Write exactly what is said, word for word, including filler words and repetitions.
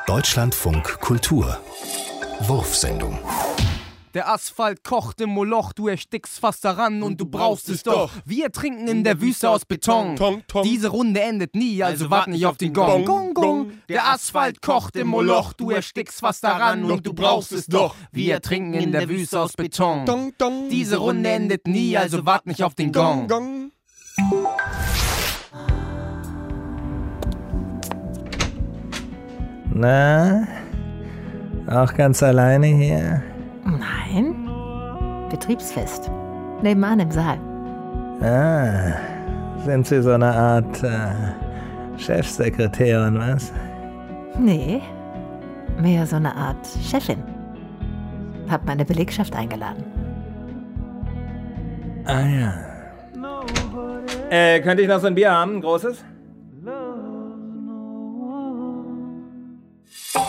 Deutschlandfunk Kultur Wurfsendung. Der Asphalt kocht im Moloch, du erstickst fast daran und du brauchst es doch. Wir trinken in der Wüste aus Beton. Tong, tong. Diese Runde endet nie, also wart nicht auf den Gong. Gong, Gong. Der Asphalt kocht im Moloch, du erstickst fast daran und du brauchst es doch. Wir trinken in der Wüste aus Beton. Tong, tong. Diese Runde endet nie, also wart nicht auf den Gong. Gong. Na, auch ganz alleine hier? Nein. Betriebsfest. Nebenan im Saal. Ah, sind Sie so eine Art äh, Chefsekretärin, was? Nee. Mehr so eine Art Chefin. Hab meine Belegschaft eingeladen. Ah ja. Äh, könnte ich noch so ein Bier haben, ein großes?